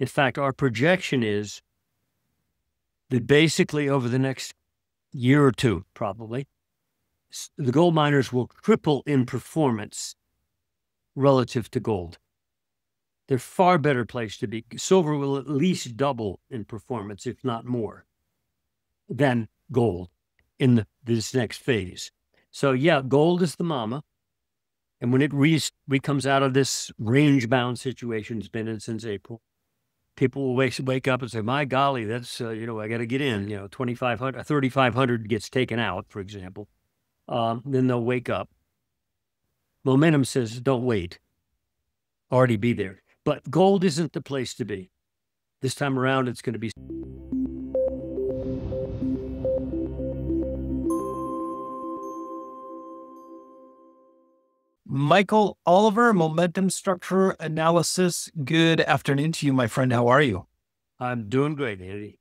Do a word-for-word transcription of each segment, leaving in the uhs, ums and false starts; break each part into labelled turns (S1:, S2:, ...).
S1: In fact, our projection is that basically over the next year or two, probably, the gold miners will triple in performance relative to gold. They're far better place to be. Silver will at least double in performance, if not more, than gold in the, this next phase. So yeah, gold is the mama. And when it re, re comes out of this range-bound situation, it's been in since April, people will wake, wake up and say, my golly, that's, uh, you know, I got to get in, you know, twenty-five hundred, thirty-five hundred gets taken out, for example. Um, then they'll wake up. Momentum says, don't wait. Already be there. But gold isn't the place to be. This time around, it's going to be.
S2: Michael Oliver, Momentum Structure Analysis. Good afternoon to you, my friend. How are you?
S1: I'm doing great, Andy.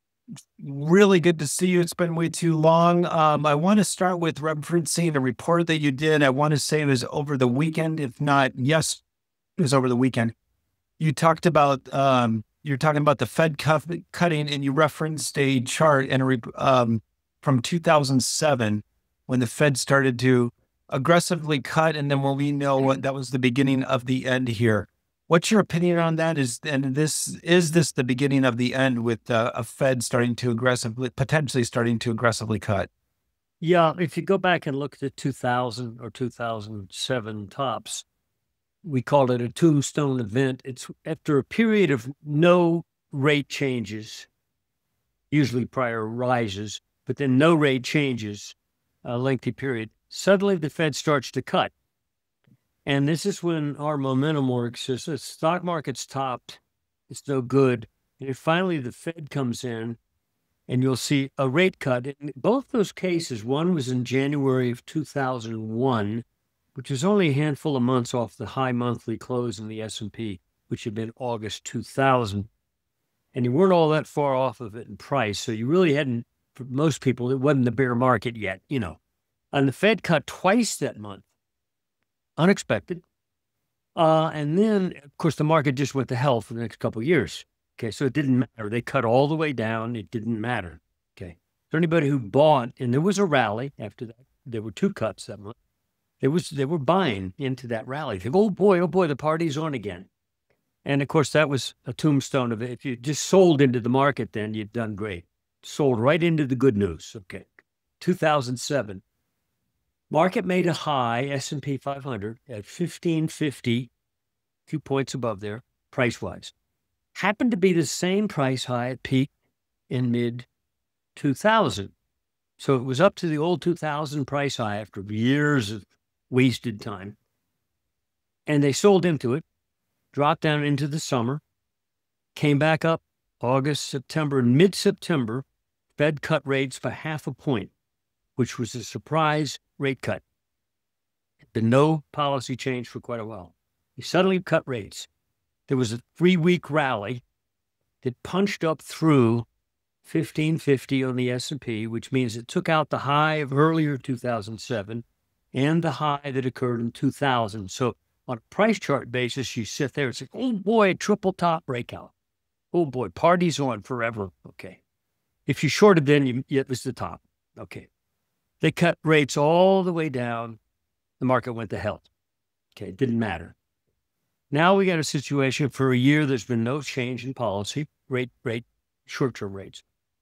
S2: Really good to see you. It's been way too long. Um, I want to start with referencing a report that you did. I want to say it was over the weekend. If not, yes, it was over the weekend. You talked about, um, you're talking about the Fed cut, cutting, and you referenced a chart and a, um, from two thousand seven when the Fed started to aggressively cut. And then when we know what that was the beginning of the end here. What's your opinion on that? Is and this is this the beginning of the end with uh, a Fed starting to aggressively, potentially starting to aggressively cut?
S1: Yeah, if you go back and look at the two thousand or two thousand seven tops, we called it a tombstone event. It's after a period of no rate changes, usually prior rises, but then no rate changes, a lengthy period. Suddenly the Fed starts to cut. And this is when our momentum works. As the stock market's topped, it's no good. And finally the Fed comes in and you'll see a rate cut. In both those cases, one was in January of two thousand one, which was only a handful of months off the high monthly close in the S and P, which had been August two thousand. And you weren't all that far off of it in price. So you really hadn't, for most people, it wasn't the bear market yet, you know. And the Fed cut twice that month. Unexpected. Uh, and then, of course, the market just went to hell for the next couple of years. Okay, so it didn't matter. They cut all the way down. It didn't matter. Okay. So anybody who bought, and there was a rally after that. There were two cuts that month. There was, they were buying into that rally. They go, oh boy, oh boy, the party's on again. And of course, that was a tombstone of it. If you just sold into the market, then you'd done great. Sold right into the good news. Okay. two thousand seven. Market made a high, S and P five hundred, at fifteen fifty, a few points above there, price-wise. Happened to be the same price high at peak in mid two thousand. So it was up to the old two thousand price high after years of wasted time. And they sold into it, dropped down into the summer, came back up August, September, and mid-September, Fed cut rates by half a point, which was a surprise rate cut. Been no policy change for quite a while. He suddenly cut rates. There was a three-week rally that punched up through fifteen fifty on the S and P, which means it took out the high of earlier two thousand seven and the high that occurred in two thousand. So on a price chart basis, you sit there and say, oh boy, triple top breakout. Oh boy, party's on forever. Okay. If you shorted then, you, it was the top. Okay. They cut rates all the way down. The market went to hell. Okay, it didn't matter. Now we got a situation for a year there's been no change in policy, rate, rate, short-term rates.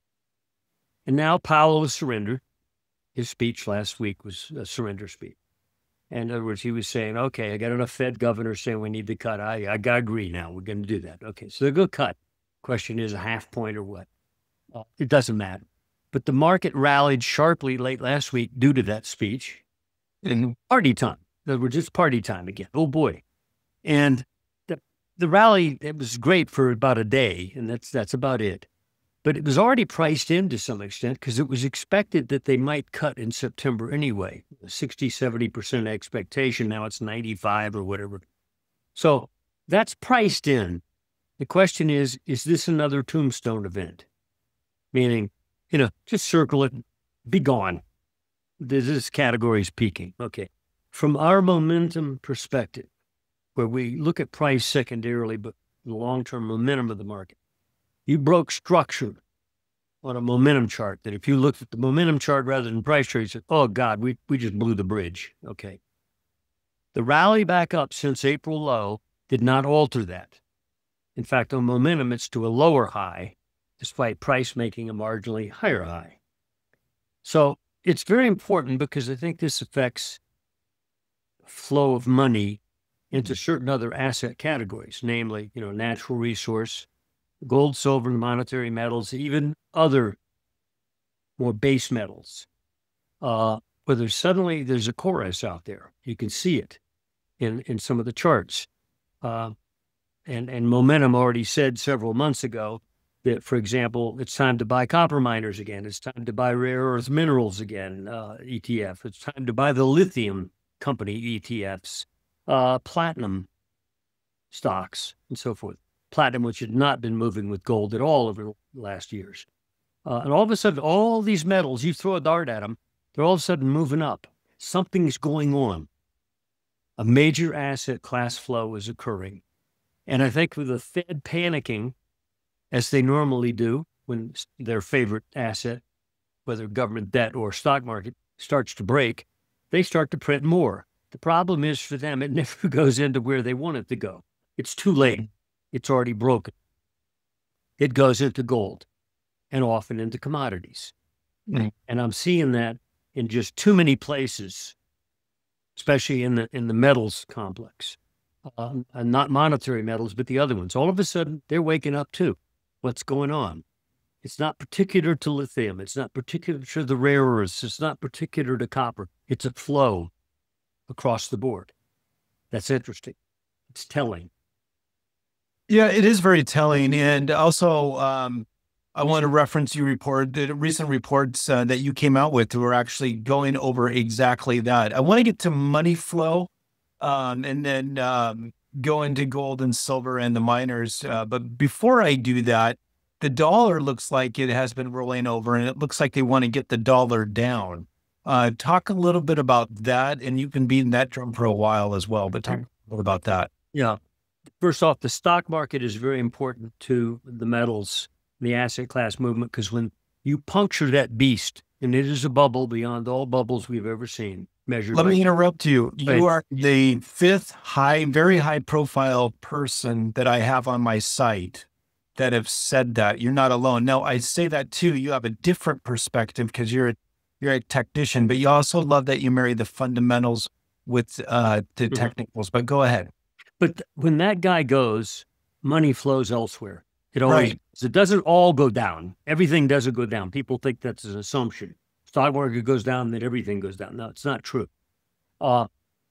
S1: And now Powell has surrendered. His speech last week was a surrender speech. And in other words, he was saying, okay, I got enough Fed governors saying we need to cut. I, I got to agree now. We're going to do that. Okay, so they're going to cut. Question is a half point or what? Uh, it doesn't matter. But the market rallied sharply late last week due to that speech. And party time. In other words, it's party time again. Oh, boy. And the, the rally, it was great for about a day, and that's, that's about it. But it was already priced in to some extent because it was expected that they might cut in September anyway. sixty, seventy percent expectation. Now it's ninety-five or whatever. So that's priced in. The question is, is this another tombstone event? Meaning, you know, just circle it, be gone. This category is peaking. Okay. From our momentum perspective, where we look at price secondarily, but the long-term momentum of the market. You broke structure on a momentum chart that if you looked at the momentum chart rather than price chart, you said, oh God, we, we just blew the bridge. Okay. The rally back up since April low did not alter that. In fact, on momentum, it's to a lower high, despite price making a marginally higher high. So it's very important because I think this affects flow of money into certain other asset categories, namely, you know, natural resource, gold, silver, monetary metals, even other more base metals. Uh, whether suddenly there's a chorus out there, you can see it in, in some of the charts. Uh, and, and Momentum already said several months ago that, for example, it's time to buy copper miners again. It's time to buy rare earth minerals again, uh, E T F. It's time to buy the lithium company E T Fs, uh, platinum stocks, and so forth. Platinum, which had not been moving with gold at all over the last years. Uh, and all of a sudden, all these metals, you throw a dart at them, they're all of a sudden moving up. Something's going on. A major asset class flow is occurring. And I think with the Fed panicking, as they normally do when their favorite asset, whether government debt or stock market, starts to break, they start to print more. The problem is for them, it never goes into where they want it to go. It's too late. It's already broken. It goes into gold and often into commodities. Mm-hmm. And I'm seeing that in just too many places, especially in the in the metals complex. Uh, and not monetary metals, but the other ones. All of a sudden, they're waking up too. What's going on? It's not particular to lithium. It's not particular to the rare earths. It's not particular to copper. It's a flow across the board. That's interesting. It's telling.
S2: Yeah, it is very telling. And also, um, I want to reference your report, the recent reports uh, that you came out with were actually going over exactly that. I want to get to money flow um, and then um, go into gold and silver and the miners. Uh, but before I do that, the dollar looks like it has been rolling over and it looks like they want to get the dollar down. Uh, talk a little bit about that, and you've been beating that drum for a while as well, but talk a little about that.
S1: Yeah. First off, the stock market is very important to the metals, the asset class movement, because when you puncture that beast, and it is a bubble beyond all bubbles we've ever seen, measured.
S2: Let
S1: by-
S2: me interrupt you.
S1: Right.
S2: You are the fifth high, very high profile person that I have on my site that have said that. You're not alone. Now, I say that too. You have a different perspective because you're a, you're a technician, but you also love that you marry the fundamentals with uh, the
S1: Mhm.
S2: technicals. But go ahead.
S1: But when that guy goes, money flows elsewhere. It always,
S2: Right.
S1: it doesn't all go down. Everything doesn't go down. People think that's an assumption. Stock market goes down, then everything goes down. No, it's not true. Uh,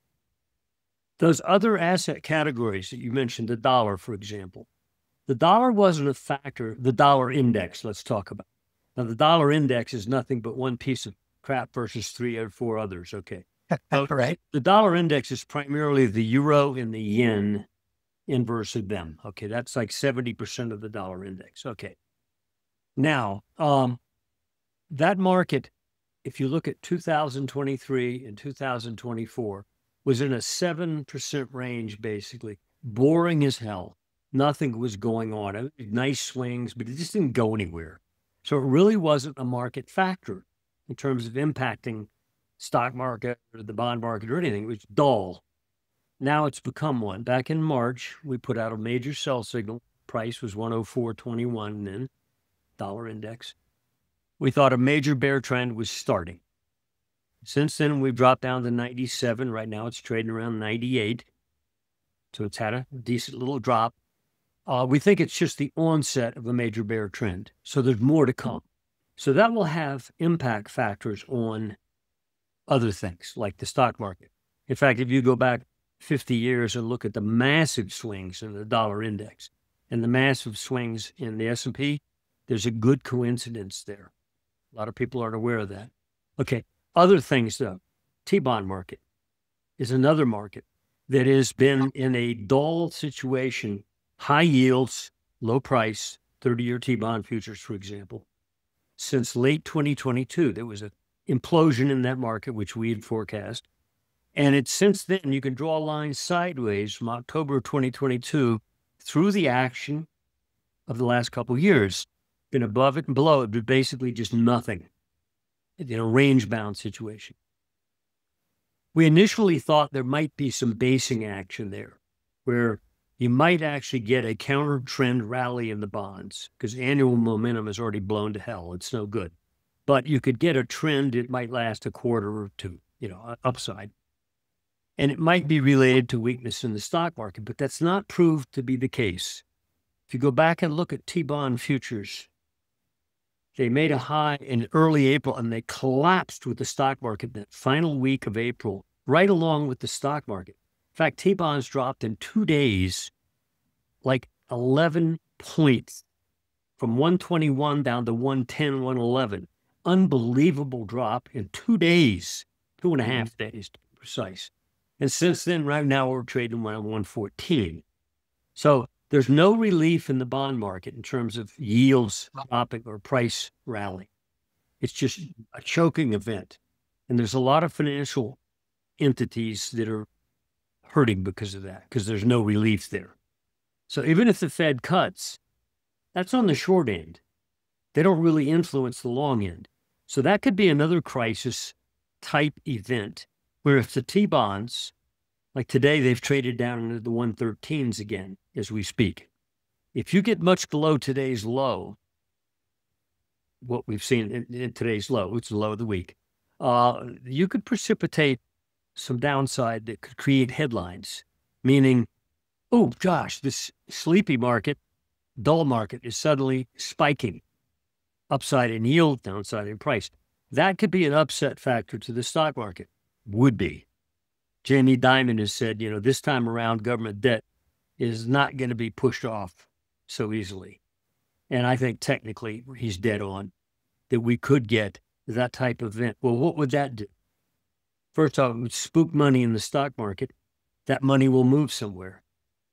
S1: those other asset categories that you mentioned, the dollar, for example, the dollar wasn't a factor. The dollar index, let's talk about. Now, the dollar index is nothing but one piece of crap versus three or four others. Okay.
S2: Right.
S1: The dollar index is primarily the euro and the yen inverse of them. Okay. That's like seventy percent of the dollar index. Okay. Now, um, that market, if you look at two thousand twenty-three and two thousand twenty-four, was in a seven percent range, basically. Boring as hell. Nothing was going on. It was nice swings, but it just didn't go anywhere. So it really wasn't a market factor in terms of impacting stock market or the bond market or anything. It was dull. Now it's become one. Back in March, we put out a major sell signal. Price was one oh four twenty-one then, dollar index. We thought a major bear trend was starting. Since then, we've dropped down to ninety-seven. Right now, it's trading around ninety-eight. So it's had a decent little drop. Uh, we think it's just the onset of a major bear trend. So there's more to come. So that will have impact factors on other things like the stock market. In fact, if you go back fifty years and look at the massive swings in the dollar index and the massive swings in the S and P, there's a good coincidence there. A lot of people aren't aware of that. Okay. Other things though, T-bond market is another market that has been in a dull situation, high yields, low price, thirty-year T-bond futures, for example. Since late twenty twenty-two, there was an implosion in that market, which we had forecast. And it's since then, you can draw a line sideways from October twenty twenty-two through the action of the last couple of years, been above it and below it, but basically just nothing in a range-bound situation. We initially thought there might be some basing action there, where you might actually get a counter-trend rally in the bonds, because annual momentum is already blown to hell. It's no good. But you could get a trend. It might last a quarter or two, you know, upside. And it might be related to weakness in the stock market, but that's not proved to be the case. If you go back and look at T-bond futures, they made a high in early April and they collapsed with the stock market that final week of April, right along with the stock market. In fact, T-bonds dropped in two days like eleven points from one twenty-one down to one ten, one eleven. Unbelievable drop in two days, two and a half days to be precise. And since then, right now, we're trading around one fourteen. So there's no relief in the bond market in terms of yields dropping or price rally. It's just a choking event. And there's a lot of financial entities that are hurting because of that, because there's no relief there. So even if the Fed cuts, that's on the short end. They don't really influence the long end. So that could be another crisis type event where if the T-bonds, like today, they've traded down into the one thirteens again as we speak. If you get much below today's low, what we've seen in, in today's low, it's the low of the week, uh, you could precipitate some downside that could create headlines, meaning, oh, gosh, this sleepy market, dull market is suddenly spiking, upside in yield, downside in price. That could be an upset factor to the stock market, would be. Jamie Dimon has said, you know, this time around, government debt is not going to be pushed off so easily. And I think technically he's dead on, that we could get that type of event. Well, what would that do? First off, it would spook money in the stock market. That money will move somewhere.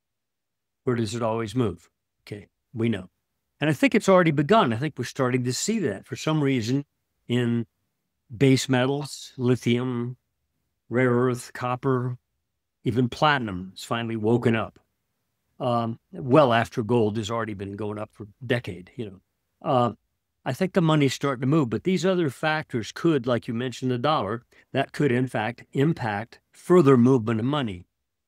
S1: Where does it always move? Okay, we know. And I think it's already begun. I think we're starting to see that for some reason in base metals, lithium, rare earth, copper, even platinum has finally woken up. Um, well after gold has already been going up for a decade, you know. Uh, I think the money's starting to move, but these other factors could, like you mentioned, the dollar, that could in fact impact further movement of money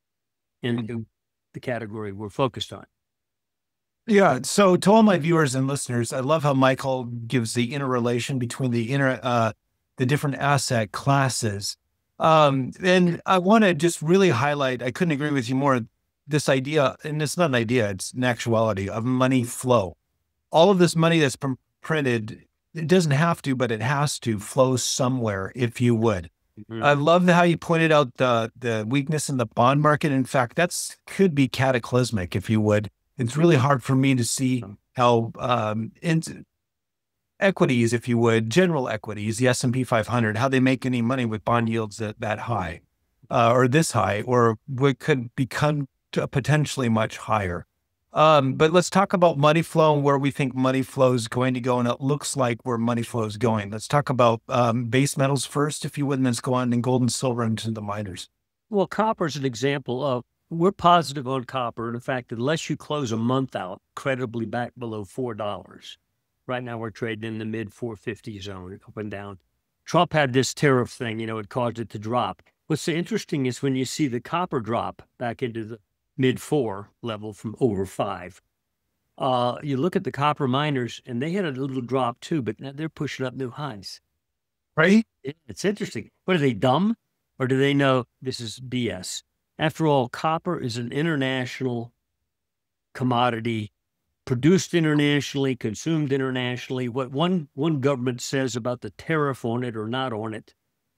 S1: into the category we're focused on.
S2: Yeah. So to all my viewers and listeners, I love how Michael gives the interrelation between the inter, uh, the different asset classes. Um, and I want to just really highlight, I couldn't agree with you more, this idea, and it's not an idea, it's an actuality of money flow. All of this money that's pr- printed, it doesn't have to, but it has to flow somewhere, if you would. Mm-hmm. I love how you pointed out the, the weakness in the bond market. In fact, that's could be cataclysmic, if you would. It's really hard for me to see how um, in, equities, if you would, general equities, the S and P five hundred, how they make any money with bond yields that, that high uh, or this high, or what could become potentially much higher. Um, but let's talk about money flow and where we think money flow is going to go. And it looks like where money flow is going. Let's talk about um, base metals first, if you would, and let's go on and gold and silver into the miners.
S1: Well, copper is an example of, we're positive on copper. And in fact, unless you close a month out credibly back below four dollars, right now we're trading in the mid four fifty zone, up and down. Trump had this tariff thing, you know, it caused it to drop. What's so interesting is when you see the copper drop back into the mid four level from over five, uh, you look at the copper miners and they had a little drop too, but now they're pushing up new highs.
S2: Right?
S1: It's interesting. What, are they dumb? Or do they know this is B S? After all, copper is an international commodity, produced internationally, consumed internationally. What one, one government says about the tariff on it or not on it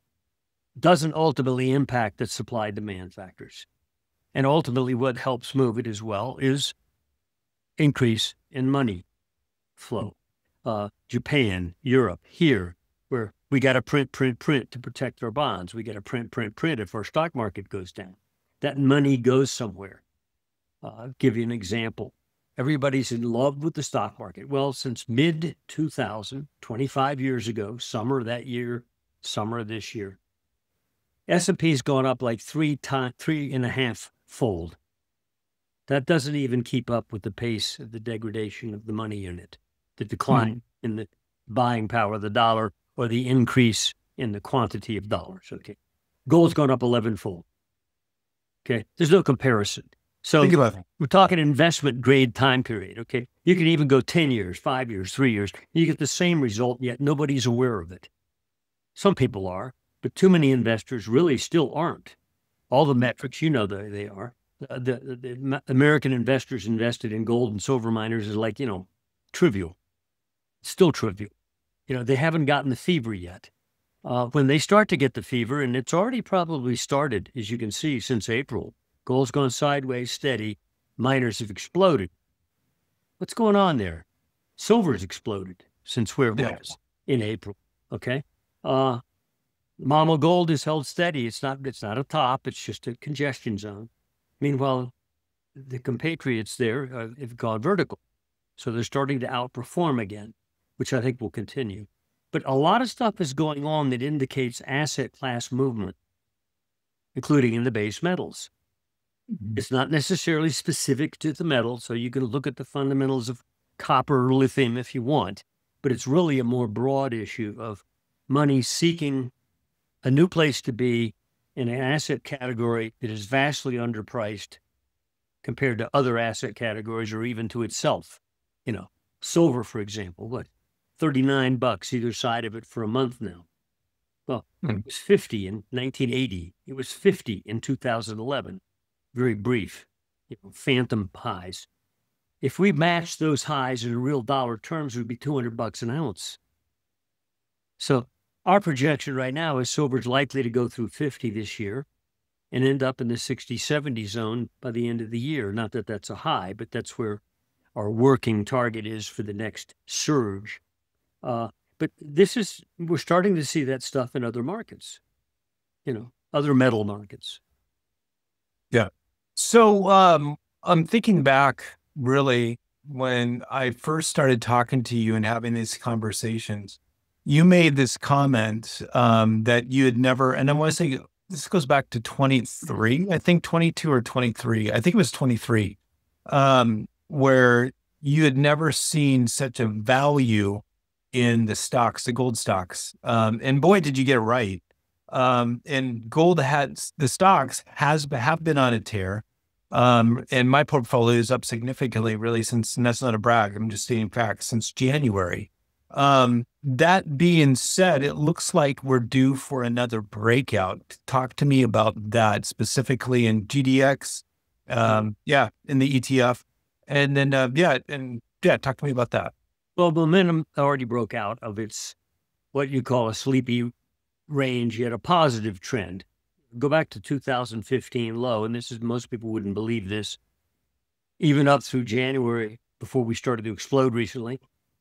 S1: doesn't ultimately impact the supply-demand factors. And ultimately what helps move it as well is increase in money flow. Uh, Japan, Europe, here, where we got to print, print, print to protect our bonds. We got to print, print, print if our stock market goes down. That money goes somewhere. Uh, I'll give you an example. Everybody's in love with the stock market. Well, since mid two thousand, twenty-five years ago, summer of that year, summer of this year, S and P's gone up like three times, three and a half fold. That doesn't even keep up with the pace of the degradation of the money unit, the decline mm-hmm. in the buying power of the dollar, or the increase in the quantity of dollars. Okay. Gold's gone up eleven-fold. Okay. There's no comparison. So
S2: Think about it.
S1: We're talking investment grade time period. Okay. You can even go ten years, five years, three years. You get the same result, yet nobody's aware of it. Some people are, but too many investors really still aren't. All the metrics, you know, they, they are. Uh, the, the, the American investors invested in gold and silver miners is like, you know, trivial. Still trivial. You know, they haven't gotten the fever yet. Uh, when they start to get the fever, and it's already probably started, as you can see, since April, gold's gone sideways, steady. Miners have exploded. What's going on there? Silver's exploded since where it
S2: yeah.
S1: was in April. Okay. Uh, Mama gold is held steady. It's not, it's not a top. It's just a congestion zone. Meanwhile, the compatriots there uh, have gone vertical. So they're starting to outperform again, which I think will continue. But a lot of stuff is going on that indicates asset class movement, including in the base metals. Mm-hmm. It's not necessarily specific to the metal, so you can look at the fundamentals of copper or lithium if you want, but it's really a more broad issue of money seeking a new place to be in an asset category that is vastly underpriced compared to other asset categories or even to itself. You know, silver, for example, what, thirty-nine bucks either side of it for a month now. Well, mm. it was fifty in nineteen eighty. It was fifty in two thousand eleven. Very brief, you know, phantom highs. If we match those highs in real dollar terms, it would be two hundred bucks an ounce. So our projection right now is silver's likely to go through fifty this year and end up in the sixty, seventy zone by the end of the year. Not that that's a high, but that's where our working target is for the next surge. Uh, but this is, we're starting to see that stuff in other markets, you know, other metal markets.
S2: Yeah. So um, I'm thinking back really when I first started talking to you and having these conversations. You made this comment um, that you had never, and I want to say this goes back to twenty-three, I think twenty-two or twenty-three. I think it was twenty-three, um, where you had never seen such a value in the stocks, the gold stocks. Um, and boy, did you get it right. Um, and gold had, the stocks has have been on a tear. Um, and my portfolio is up significantly really since, and that's not a brag, I'm just stating facts, since January. Um, that being said, it looks like we're due for another breakout. Talk to me about that specifically in G D X. Um, yeah, in the E T F. And then, uh, yeah, and yeah, talk to me about that.
S1: Well, momentum already broke out of its, what you call a sleepy range, yet a positive trend. Go back to two thousand fifteen low, and this is, most people wouldn't believe this, even up through January before we started to explode recently.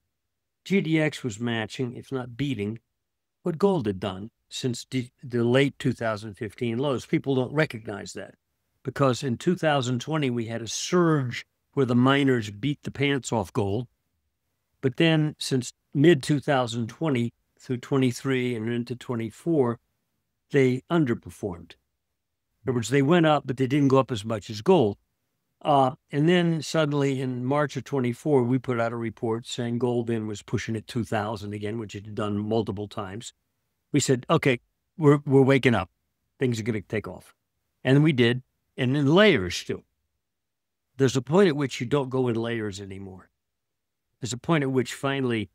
S1: G D X was matching, if not beating, what gold had done since the late two thousand fifteen lows. People don't recognize that because in two thousand twenty, we had a surge where the miners beat the pants off gold. But then since mid two thousand twenty through twenty-three and into twenty-four, they underperformed. In other words, they went up, but they didn't go up as much as gold. Uh, and then suddenly in March of twenty-four, we put out a report saying gold then was pushing at two thousand again, which it had done multiple times. We said, okay, we're, we're waking up. Things are going to take off. And we did. And in layers still. There's a point at which you don't go in layers anymore. There's a point at which finally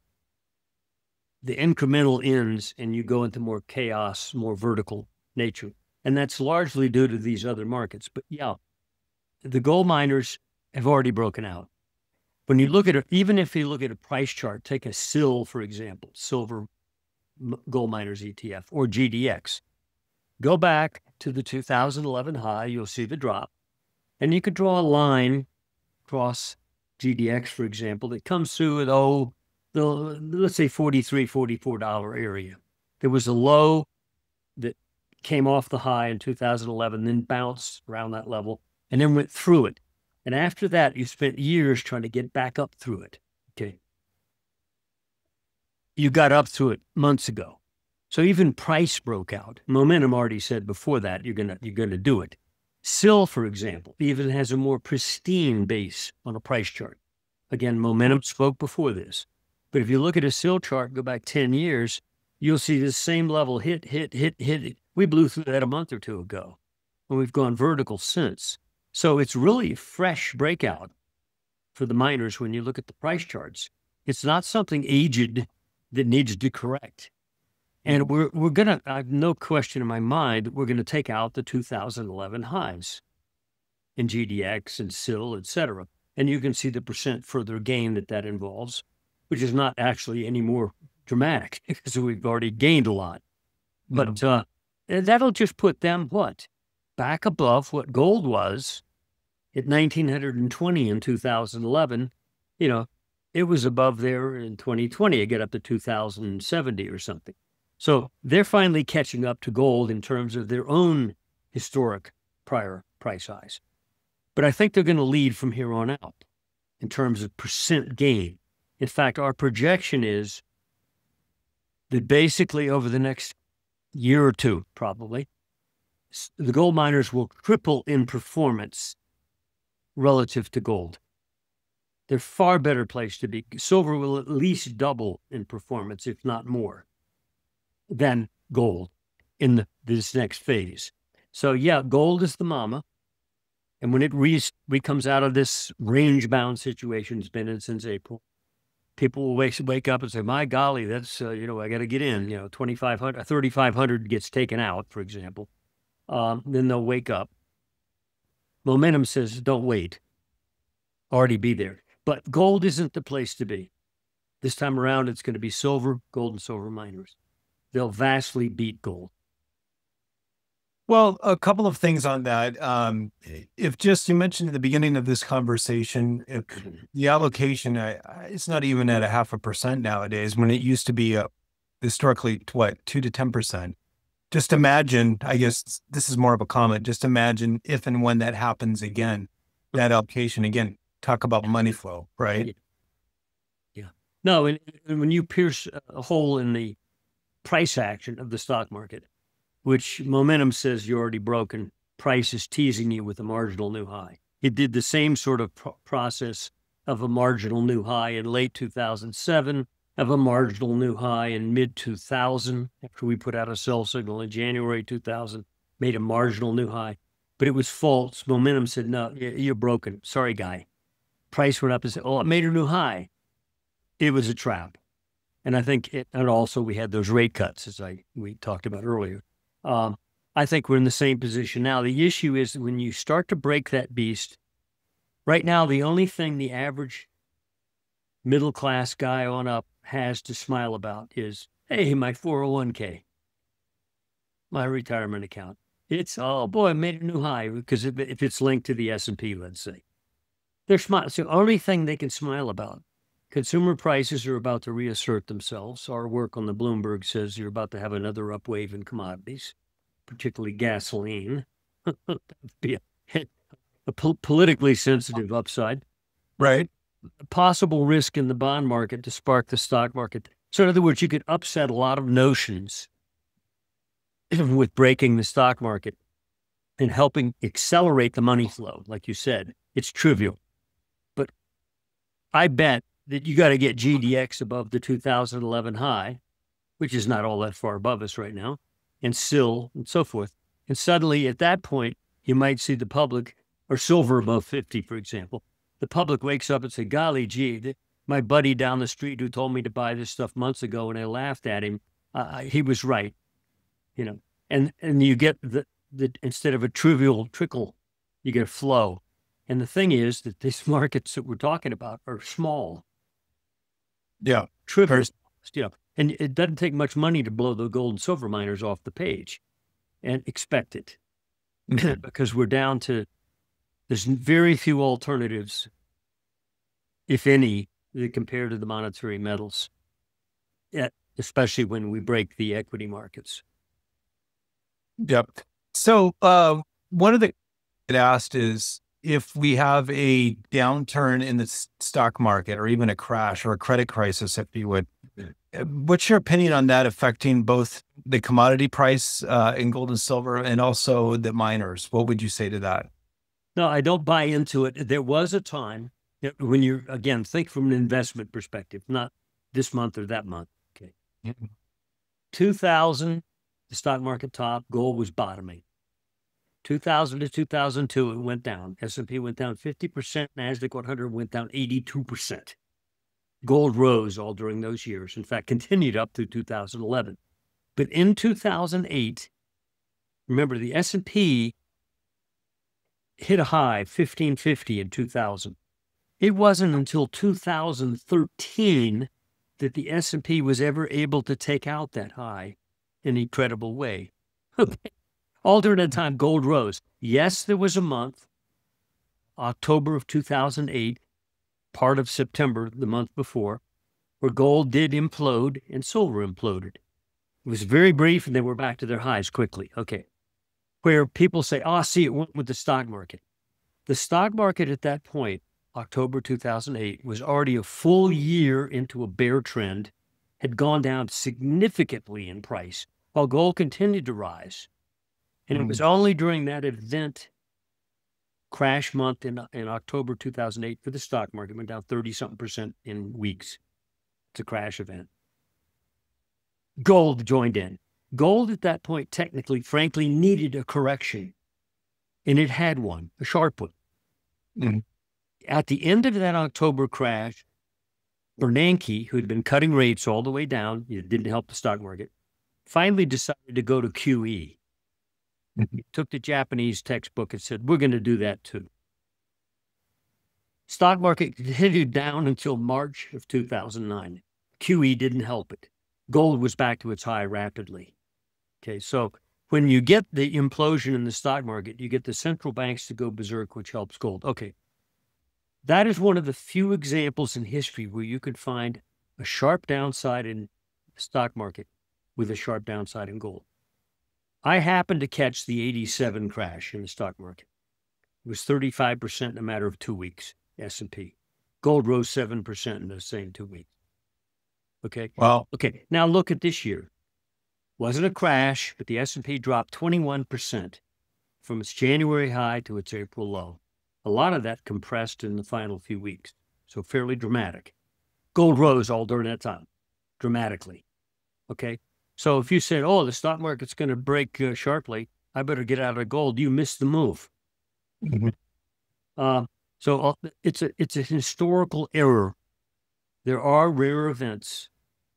S1: the incremental ends and you go into more chaos, more vertical nature. And that's largely due to these other markets. But yeah, the gold miners have already broken out. When you look at it, even if you look at a price chart, take a S I L, for example, silver gold miners E T F or G D X, go back to the two thousand eleven high, you'll see the drop. And you could draw a line across G D X, for example, that comes through at, oh, the, let's say forty-three, forty-four dollar area. There was a low that came off the high in two thousand eleven, then bounced around that level, and then went through it. And after that, you spent years trying to get back up through it. Okay. You got up through it months ago. So even price broke out. Momentum already said before that, you're gonna, you're gonna do it. Sil, for example, even has a more pristine base on a price chart. Again, momentum spoke before this. But if you look at a Sil chart, go back ten years, you'll see the same level hit, hit, hit, hit. We blew through that a month or two ago, and we've gone vertical since. So it's really a fresh breakout for the miners when you look at the price charts. It's not something aged that needs to correct. And we're we're gonna, I have no question in my mind, we're gonna take out the two thousand eleven highs in G D X and Sil, et cetera. And you can see the percent further gain that that involves, which is not actually any more dramatic because we've already gained a lot. But mm-hmm. uh, that'll just put them, what, back above what gold was at nineteen twenty in two thousand eleven. You know, it was above there in twenty twenty. It got up to two thousand seventy or something. So they're finally catching up to gold in terms of their own historic prior price highs. But I think they're going to lead from here on out in terms of percent gain. In fact, our projection is that basically over the next year or two, probably, the gold miners will triple in performance relative to gold. They're far better place to be. Silver will at least double in performance, if not more, than gold in the, this next phase. So yeah, gold is the mama. And when it re, re comes out of this range-bound situation, it's been in since April, people will wake, wake up and say, my golly, that's, uh, you know, I got to get in, you know, twenty-five hundred, thirty-five hundred gets taken out, for example. Um, then they'll wake up. Momentum says, don't wait. Already be there. But gold isn't the place to be. This time around, it's going to be silver, gold and silver miners. They'll vastly beat gold.
S2: Well, a couple of things on that. Um, if just, you mentioned at the beginning of this conversation, if the allocation, uh, it's not even at a half a percent nowadays, when it used to be a, historically, what, two to ten percent. Just imagine, I guess this is more of a comment, just imagine if and when that happens again, that allocation again, talk about money flow, right?
S1: Yeah. yeah. No, and, and when you pierce a hole in the price action of the stock market, which momentum says you're already broken, price is teasing you with a marginal new high. It did the same sort of pro process of a marginal new high in late two thousand seven, of a marginal new high in mid two thousand, after we put out a sell signal in January two thousand, made a marginal new high. But it was false. Momentum said, no, you're broken. Sorry, guy. Price went up and said, oh, it made a new high. It was a trap. And I think, it, and also we had those rate cuts, as I we talked about earlier. Um, I think we're in the same position now. The issue is when you start to break that beast, right now, the only thing the average middle-class guy on up has to smile about is, hey, my four oh one K, my retirement account. It's, oh boy, I made a new high, because if, if it's linked to the S and P, let's say. They're smiling. It's the only thing they can smile about. Consumer prices are about to reassert themselves. Our work on the Bloomberg says you're about to have another upwave in commodities, particularly gasoline. That'd be a, a po politically sensitive upside.
S2: Right.
S1: A possible risk in the bond market to spark the stock market. So in other words, you could upset a lot of notions with breaking the stock market and helping accelerate the money flow. Like you said, it's trivial. But I bet that you got to get G D X above the two thousand eleven high, which is not all that far above us right now, and Sil and so forth. And suddenly at that point, you might see the public, or silver above fifty, for example. The public wakes up and say, golly gee, the, my buddy down the street who told me to buy this stuff months ago and I laughed at him, uh, he was right. You know, and, and you get the, the, instead of a trivial trickle, you get a flow. And the thing is that these markets that we're talking about are small.
S2: Yeah.
S1: Trivial, you know, and it doesn't take much money to blow the gold and silver miners off the page and expect it because we're down to, there's very few alternatives, if any, that compare to the monetary metals, yeah, especially when we break the equity markets.
S2: Yep. So uh, one of the it asked is, if we have a downturn in the stock market or even a crash or a credit crisis, if you would, what's your opinion on that affecting both the commodity price uh, in gold and silver, and also the miners. What would you say to that?
S1: No, I don't buy into it. There was a time when you're, again, think from an investment perspective, not this month or that month. Okay.
S2: Mm-hmm.
S1: two thousand, the stock market top, gold was bottoming. two thousand to two thousand two, it went down. S and P went down fifty percent. NASDAQ one hundred went down eighty-two percent. Gold rose all during those years. In fact, continued up through two thousand eleven. But in two thousand eight, remember, the S and P hit a high, fifteen fifty in two thousand. It wasn't until two thousand thirteen that the S and P was ever able to take out that high in a credible way. Okay. All during that time, gold rose. Yes, there was a month, October of two thousand eight, part of September, the month before, where gold did implode and silver imploded. It was very brief, and they were back to their highs quickly. Okay. Where people say, oh, see, it went with the stock market. The stock market at that point, October two thousand eight, was already a full year into a bear trend, had gone down significantly in price, while gold continued to rise. And it was only during that event, crash month in, in October two thousand eight for the stock market, went down thirty-something percent in weeks. It's a crash event. Gold joined in. Gold at that point, technically, frankly, needed a correction. And it had one, a sharp one.
S2: Mm-hmm.
S1: At the end of that October crash, Bernanke, who had been cutting rates all the way down, it didn't help the stock market, finally decided to go to Q E. Mm-hmm. He took the Japanese textbook and said, we're going to do that too. Stock market continued down until March of two thousand nine. Q E didn't help it. Gold was back to its high rapidly. Okay, so when you get the implosion in the stock market, you get the central banks to go berserk, which helps gold. Okay, that is one of the few examples in history where you could find a sharp downside in the stock market with a sharp downside in gold. I happened to catch the eighty-seven crash in the stock market. It was thirty-five percent in a matter of two weeks, S and P. Gold rose seven percent in those same two weeks. Okay.
S2: Wow.
S1: Okay. Now look at this year. Wasn't a crash, but the S and P dropped twenty-one percent from its January high to its April low. A lot of that compressed in the final few weeks, so fairly dramatic. Gold rose all during that time, dramatically. Okay. So if you said, oh, the stock market's going to break uh, sharply, I better get out of gold, you missed the move.
S2: Mm-hmm.
S1: Uh, so uh, it's a, it's a historical error. There are rare events.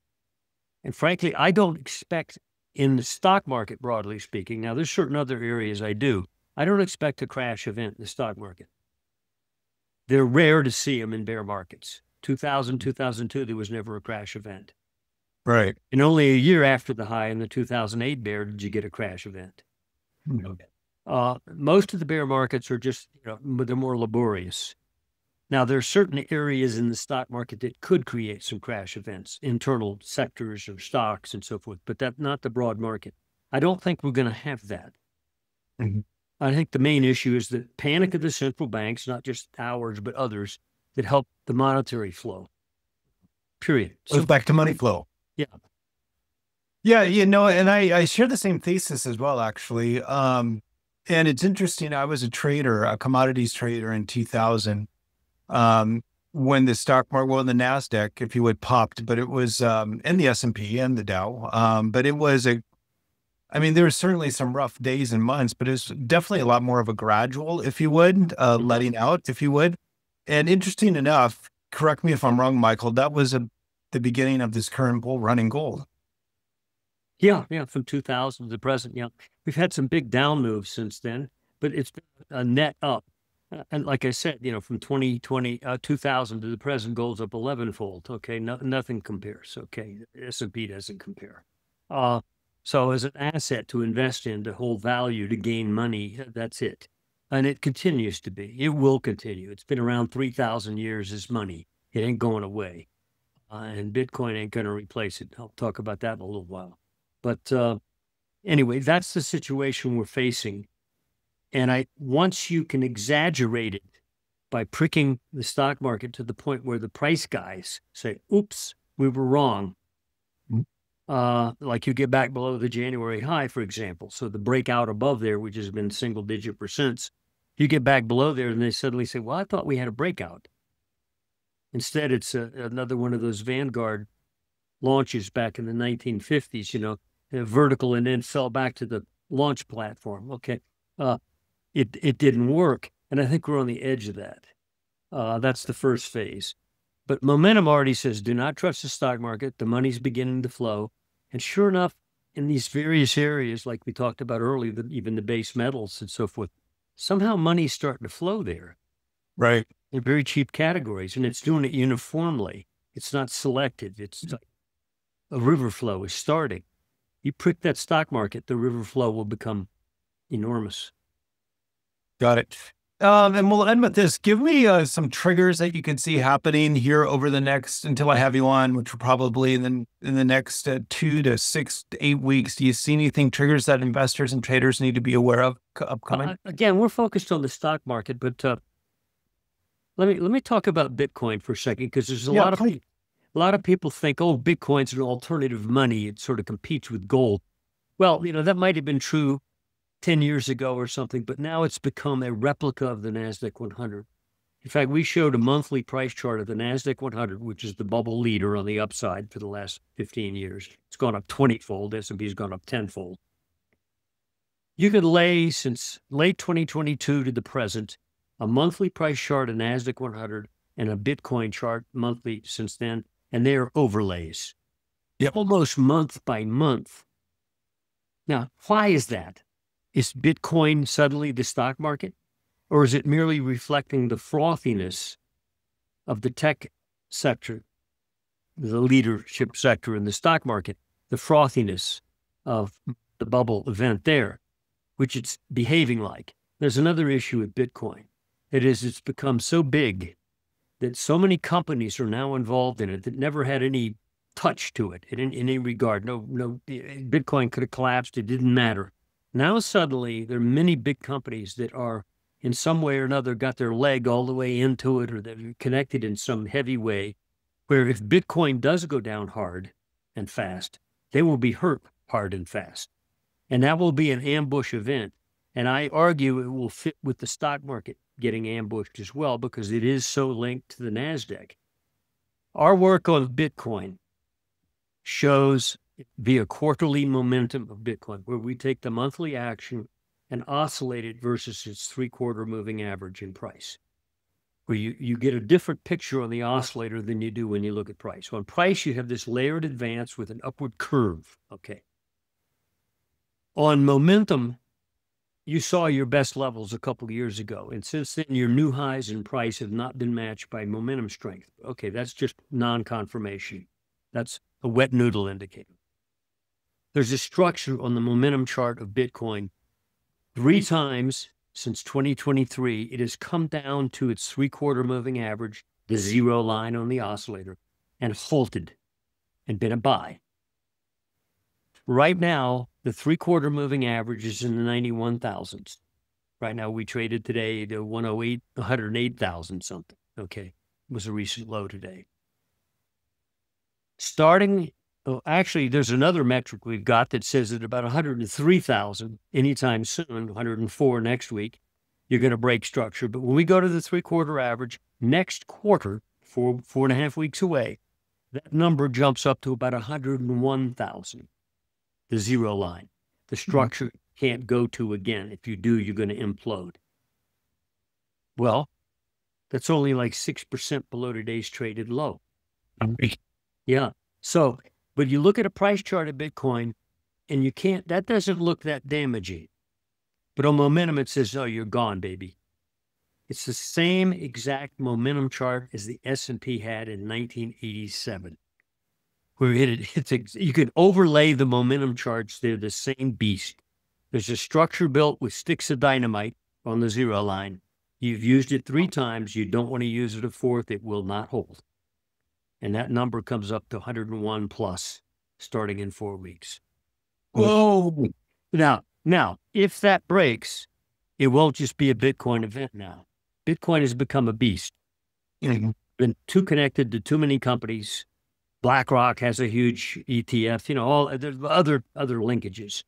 S1: And frankly, I don't expect in the stock market, broadly speaking, now there's certain other areas I do, I don't expect a crash event in the stock market. They're rare to see them in bear markets. two thousand, two thousand two, there was never a crash event.
S2: Right.
S1: And only a year after the high in the two thousand eight bear did you get a crash event.
S2: Mm-hmm.
S1: Uh, most of the bear markets are just, you know, they're more laborious. Now, there are certain areas in the stock market that could create some crash events, internal sectors or stocks and so forth, but that's not the broad market. I don't think we're going to have that.
S2: Mm-hmm.
S1: I think the main issue is the panic of the central banks, not just ours, but others, that help the monetary flow. Period.
S2: So back to money flow.
S1: Yeah.
S2: Yeah, you know, and I, I share the same thesis as well, actually. Um, and it's interesting. I was a trader, a commodities trader in two thousand. Um, when the stock market, well, the NASDAQ, if you would, popped, but it was, um, and the S and P and the Dow. Um, but it was a, I mean, there were certainly some rough days and months, but it's definitely a lot more of a gradual, if you would, uh, letting out, if you would. And interesting enough, correct me if I'm wrong, Michael, that was a, the beginning of this current bull run in gold.
S1: Yeah, yeah, from two thousand to the present. Yeah, we've had some big down moves since then, but it's been a net up. Uh, and like I said, you know, from twenty twenty, uh, two thousand to the present, gold's up eleven fold. Okay, no, nothing compares. Okay, S and P doesn't compare. Uh, so as an asset to invest in, to hold value, to gain money, that's it. And it continues to be. It will continue. It's been around three thousand years as money. It ain't going away. Uh, and Bitcoin ain't going to replace it. I'll talk about that in a little while. But uh, anyway, that's the situation we're facing. And I once you can exaggerate it by pricking the stock market to the point where the price guys say, oops, we were wrong. Mm-hmm. Uh, like you get back below the January high, for example. So the breakout above there, which has been single digit percents, you get back below there and they suddenly say, well, I thought we had a breakout. Instead, it's a, another one of those Vanguard launches back in the nineteen fifties, you know, vertical and then fell back to the launch platform. Okay. Uh, it, it didn't work. And I think we're on the edge of that. Uh, that's the first phase. But momentum already says, do not trust the stock market. The money's beginning to flow. And sure enough, in these various areas, like we talked about earlier, the, even the base metals and so forth, somehow money's starting to flow there.
S2: Right.
S1: They're very cheap categories, and it's doing it uniformly. It's not selective. It's like a river flow is starting. You prick that stock market, the river flow will become enormous.
S2: Got it. Um, and we'll end with this. Give me uh, some triggers that you can see happening here over the next, until I have you on, which will probably in the, in the next uh, two to six to eight weeks. Do you see anything, triggers that investors and traders need to be aware of upcoming?
S1: Uh, again, we're focused on the stock market, but uh, let me let me talk about Bitcoin for a second, because there's a
S2: Yeah,
S1: lot of
S2: please.
S1: a lot of people think, oh, Bitcoin's an alternative money. It sort of competes with gold. Well, you know, that might have been true ten years ago or something, but now it's become a replica of the NASDAQ one hundred. In fact, we showed a monthly price chart of the NASDAQ one hundred, which is the bubble leader on the upside for the last fifteen years. It's gone up twenty-fold. S and P's gone up tenfold. You could lay, since late twenty twenty-two to the present, a monthly price chart of NASDAQ one hundred and a Bitcoin chart monthly since then, and they are overlays.
S2: Yep.
S1: Almost month by month. Now, why is that? Is Bitcoin suddenly the stock market? Or is it merely reflecting the frothiness of the tech sector, the leadership sector in the stock market, the frothiness of the bubble event there, which it's behaving like? There's another issue with Bitcoin. It is it's become so big that so many companies are now involved in it that never had any touch to it in, in any regard. No, no, Bitcoin could have collapsed. It didn't matter. Now suddenly there are many big companies that are in some way or another got their leg all the way into it, or they're connected in some heavy way, where if Bitcoin does go down hard and fast, they will be hurt hard and fast. And that will be an ambush event. And I argue it will fit with the stock market getting ambushed as well, because it is so linked to the NASDAQ. Our work on Bitcoin shows via quarterly momentum of Bitcoin, where we take the monthly action and oscillate it versus its three-quarter moving average in price, where you, you get a different picture on the oscillator than you do when you look at price. So on price, you have this layered advance with an upward curve, okay? On momentum, you saw your best levels a couple of years ago, and since then, your new highs in price have not been matched by momentum strength. Okay, that's just non-confirmation. That's a wet noodle indicator. There's a structure on the momentum chart of Bitcoin. Three times since twenty twenty-three, it has come down to its three-quarter moving average, the zero line on the oscillator, and halted and been a buy. Right now, the three-quarter moving average is in the ninety-one thousands. Right now, we traded today to one oh eight, one hundred eight thousand something. Okay, it was a recent low today. Starting, oh, actually, there's another metric we've got that says that about one hundred three thousand anytime soon, one hundred four next week, you're going to break structure. But when we go to the three-quarter average, next quarter, four, four and a half weeks away, that number jumps up to about one hundred one thousand, the zero line. The structure mm-hmm. can't go to again. If you do, you're going to implode. Well, that's only like six percent below today's traded low.
S2: Okay.
S1: Yeah. So, but you look at a price chart of Bitcoin and you can't, that doesn't look that damaging. But on momentum, it says, oh, you're gone, baby. It's the same exact momentum chart as the S and P had in nineteen eighty-seven. Where it, it's, you can overlay the momentum charts. They're the same beast. There's a structure built with sticks of dynamite on the zero line. You've used it three times. You don't want to use it a fourth. It will not hold. And that number comes up to one hundred one plus starting in four weeks.
S2: Whoa.
S1: Now, now, if that breaks, it won't just be a Bitcoin event now. Bitcoin has become a beast.
S2: Mm-hmm.
S1: Been too connected to too many companies. BlackRock has a huge E T F, you know, all there's other other linkages.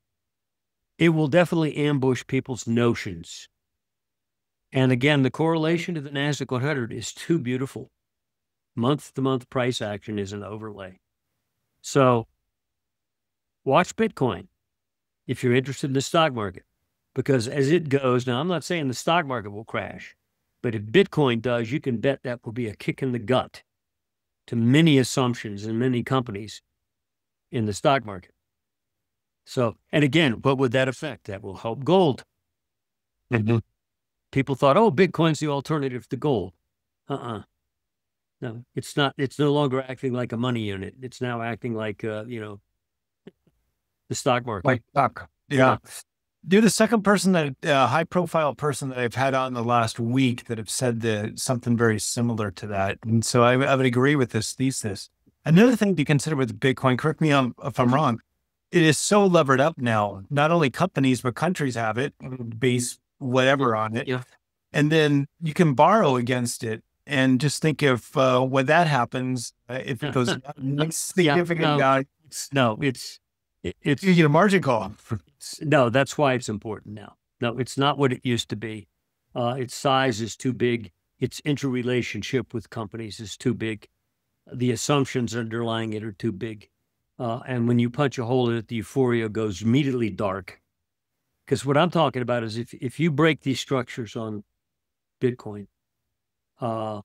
S1: It will definitely ambush people's notions. And again, the correlation to the NASDAQ one hundred is too beautiful. Month-to-month price action is an overlay. So watch Bitcoin if you're interested in the stock market, because as it goes, now I'm not saying the stock market will crash, but if Bitcoin does, you can bet that will be a kick in the gut to many assumptions and many companies in the stock market. So, and again, what would that affect? That will help gold. Mm-hmm. People thought, oh, Bitcoin's the alternative to gold. Uh-uh. No, it's not. It's no longer acting like a money unit. It's now acting like, uh, you know, the stock market.
S2: Like stock. Yeah. yeah. You're the second person that, uh, high profile person that I've had on the last week that have said that something very similar to that. And so I, I would agree with this thesis. Another thing to consider with Bitcoin, correct me if I'm wrong, it is so levered up now. Not only companies, but countries have it, base whatever on it.
S1: Yeah.
S2: And then you can borrow against it. And just think if uh, when that happens, uh, if it goes significant
S1: yeah, no,
S2: down,
S1: it's, no, it's it, it's
S2: you get a margin call.
S1: No, that's why it's important now. No, it's not what it used to be. Uh, its size is too big. Its interrelationship with companies is too big. The assumptions underlying it are too big. Uh, and when you punch a hole in it, the euphoria goes immediately dark. Because what I'm talking about is if if you break these structures on Bitcoin, Uh,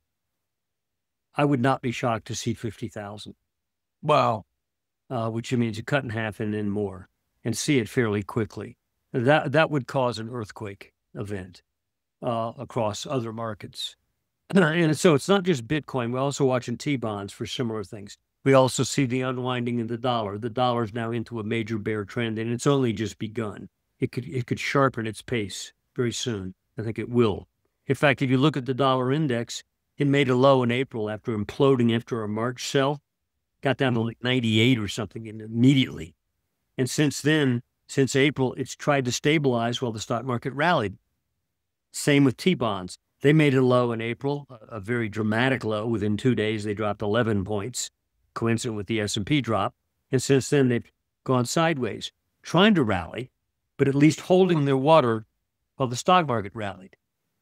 S1: I would not be shocked to see fifty thousand.
S2: Wow.
S1: Uh, which means you cut in half and then more and see it fairly quickly. That, that would cause an earthquake event uh, across other markets. And so it's not just Bitcoin. We're also watching T-bonds for similar things. We also see the unwinding of the dollar. The dollar is now into a major bear trend, and it's only just begun. It could, it could sharpen its pace very soon. I think it will. In fact, if you look at the dollar index, it made a low in April after imploding after a March sell, got down to like ninety-eight or something immediately. And since then, since April, it's tried to stabilize while the stock market rallied. Same with T-bonds. They made a low in April, a very dramatic low. Within two days, they dropped eleven points, coincident with the S and P drop. And since then, they've gone sideways, trying to rally, but at least holding their water while the stock market rallied.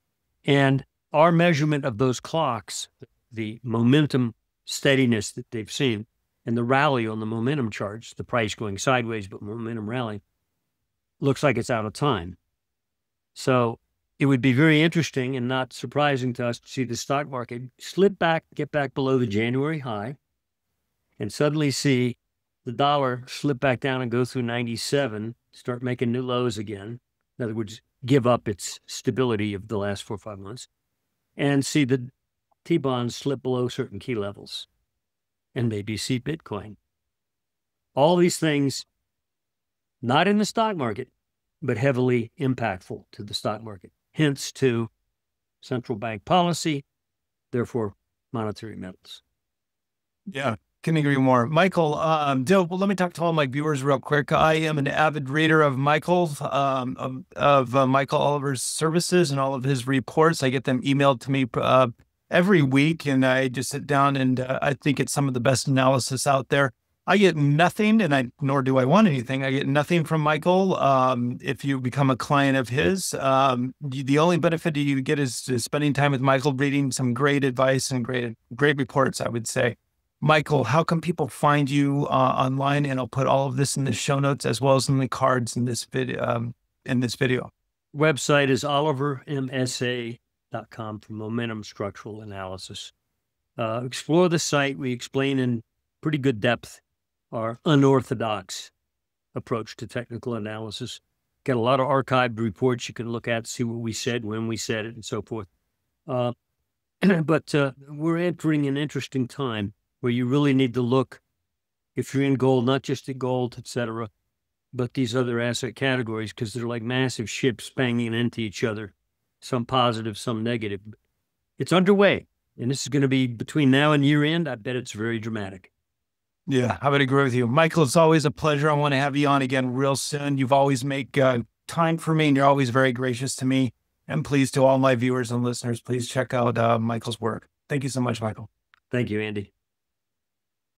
S1: And our measurement of those clocks, the momentum steadiness that they've seen, and the rally on the momentum charts, the price going sideways, but momentum rally, looks like it's out of time. So it would be very interesting and not surprising to us to see the stock market slip back, get back below the January high, and suddenly see the dollar slip back down and go through ninety-seven, start making new lows again. In other words, give up its stability of the last four or five months, and see the T-bonds slip below certain key levels, and maybe see Bitcoin. All these things, not in the stock market, but heavily impactful to the stock market. Hence to central bank policy, therefore monetary metals.
S2: Yeah. Can agree more. Michael, um, Dill, well, let me talk to all my viewers real quick. I am an avid reader of Michael, um, of, of uh, Michael Oliver's services and all of his reports. I get them emailed to me uh, every week, and I just sit down and uh, I think it's some of the best analysis out there. I get nothing, and I nor do I want anything. I get nothing from Michael. Um, if you become a client of his, um, you, the only benefit you get is, is spending time with Michael, reading some great advice and great great reports, I would say. Michael, how can people find you uh, online? And I'll put all of this in the show notes as well as in the cards in this video. Um, in this video,
S1: website is oliver m s a dot com for momentum structural analysis. Uh, explore the site. We explain in pretty good depth our unorthodox approach to technical analysis. Got a lot of archived reports you can look at, see what we said, when we said it, and so forth. Uh, but uh, we're entering an interesting time where you really need to look, if you're in gold, not just at gold, et cetera, but these other asset categories, because they're like massive ships banging into each other, some positive, some negative. It's underway, and this is going to be between now and year end. I bet it's very dramatic.
S2: Yeah, I would agree with you. Michael, it's always a pleasure. I want to have you on again real soon. You've always make uh, time for me, and you're always very gracious to me. And please, to all my viewers and listeners, please check out uh, Michael's work. Thank you so much, Michael.
S1: Thank you, Andy.